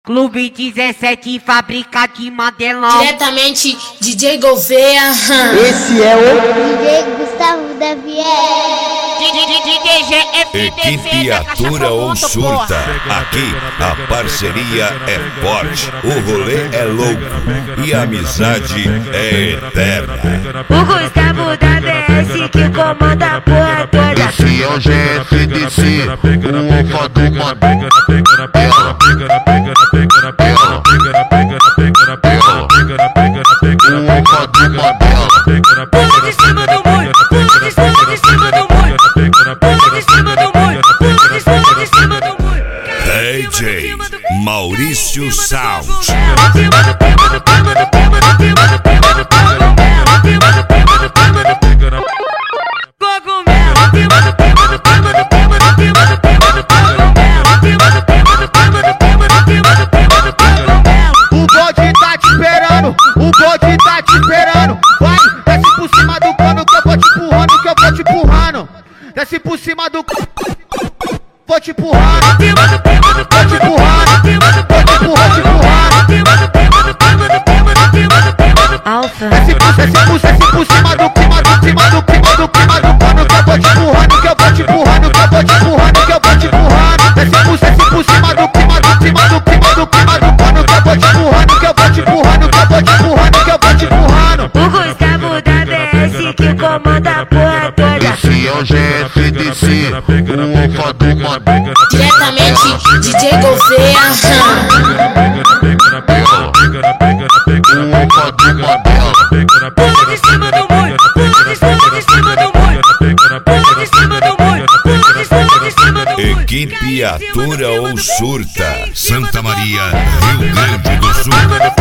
Clube 17, fábrica de Madelão. Diretamente, DJ Gouveia. Esse é o DJ Gustavo da Viel. Equipe atura ou surta. Aqui a parceria é forte, o rolê é louco e a amizade é eterna. O Gustavo da BS que comanda a porra toda. Esse é o GFDC, o Opa do Mandela. O Opa do Mandela. Pula de cima do muro, pula de cima do muro, pula de cima do muro, pula de cima do muro. DJ Maurício Sound. O bonde tá te esperando, o bonde tá te esperando. Vai, desce por cima do cano que eu vou te empurrando, que eu vou te empurrando. Desce por cima do vou te empurrando, vou te empurrando, vou te empurrando, te empurrando. Alfa. Desce por cima do cano que eu vou te empurrando, que eu vou te empurrando, que eu vou te empurrando, que eu vou te empurrando. Desce por cima do cano que eu vou te empurrando, que eu vou te empurrando, que eu vou te empurrando, que eu vou te empurrando. O Gustavo da BS que comanda a porra toda. Esse é o GFDC, o Opa do Mandela. Diretamente, DJ Gouveia. O Opa do Mandela. Pula de cima do muro, pula de cima do muro, pula de cima do muro, pula de cima do muro. Equipe atura ou surta. Santa Maria, Rio Grande do Sul.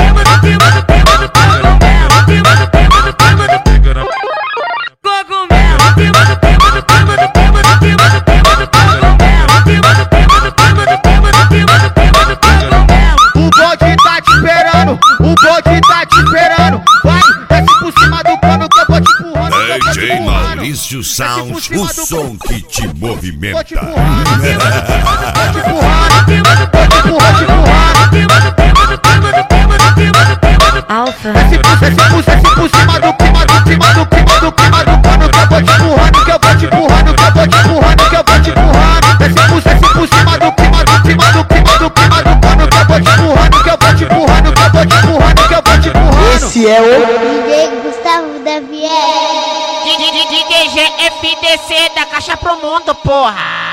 O bonde tá te esperando, o bonde tá te esperando. Vai, desce por cima do cano que eu vou te empurrando. DJ Maurício Sound, o som que te movimenta. Vou te empurrando, vou te empurrando. Alfa. Desce por cima do cano que eu vou te empurrando, que eu vou te empurrando, que eu vou te empurrando, que eu vou te empurrando. Desce por cima do cano que eu vou te empurrando, que eu vou te empurrando, que eu vou te empurrando, que eu vou te empurrando. Esse é o DJ Gustavo da Viel. DJ FDC da Caixa Pro Mundo, porra.